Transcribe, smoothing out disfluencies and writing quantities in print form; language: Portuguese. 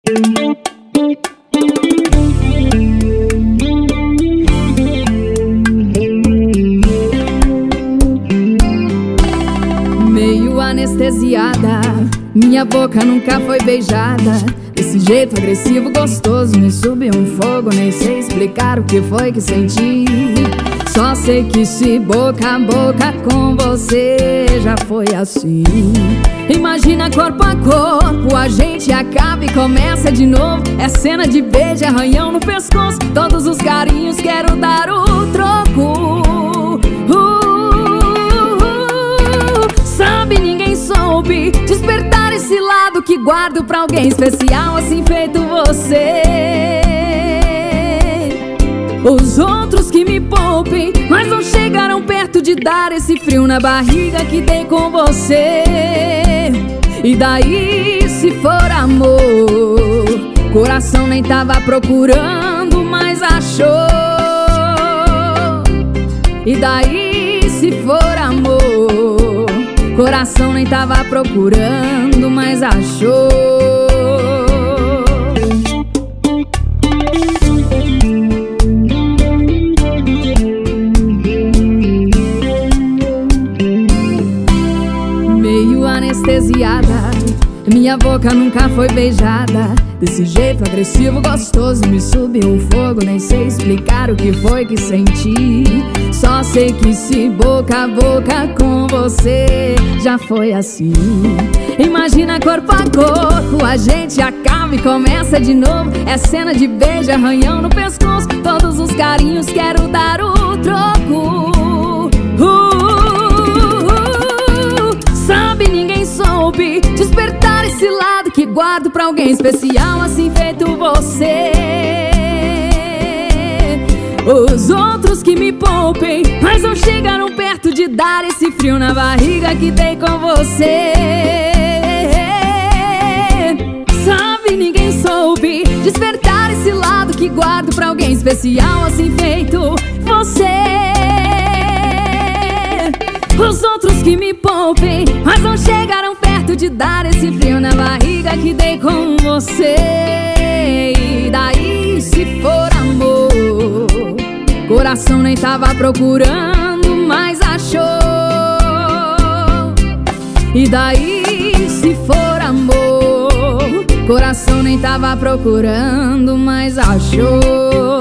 Meio anestesiada, minha boca nunca foi beijada. Desse jeito agressivo, gostoso, me subiu um fogo. Nem sei explicar o que foi que senti. Só sei que se boca a boca com você já foi assim. Imagina corpo a corpo, a gente acaba e começa de novo. É cena de beijo, arranhão no pescoço. Todos os carinhos, quero dar o troco. Sabe, ninguém soube despertar esse lado que guardo pra alguém especial, assim feito você. Os outros que me poupem, mas não chegaram perto de dar esse frio na barriga que dei com você. E daí, se for amor, coração nem tava procurando, mas achou. E daí, se for amor, coração nem tava procurando, mas achou. Meio anestesiada, minha boca nunca foi beijada. Desse jeito agressivo, gostoso, me subiu um fogo. Nem sei explicar o que foi que senti. Só sei que se boca a boca com você já foi assim. Imagina corpo a corpo, a gente acaba e começa de novo. É cena de beijo, arranhão no pescoço. Todos os carinhos, quero dar o troco. Sabe, ninguém soube despertar esse lado que guardo pra alguém especial, assim feito você. Os outros que me poupem, mas não chegaram perto de dar esse frio na barriga que dei com você. Sabe, ninguém soube despertar esse lado que guardo pra alguém especial, assim feito você. Os outros que me poupem, mas não chegaram perto de dar esse frio na barriga que dei com você. E daí, se for amor, coração nem tava procurando, mas achou. E daí, se for amor, coração nem tava procurando, mas achou.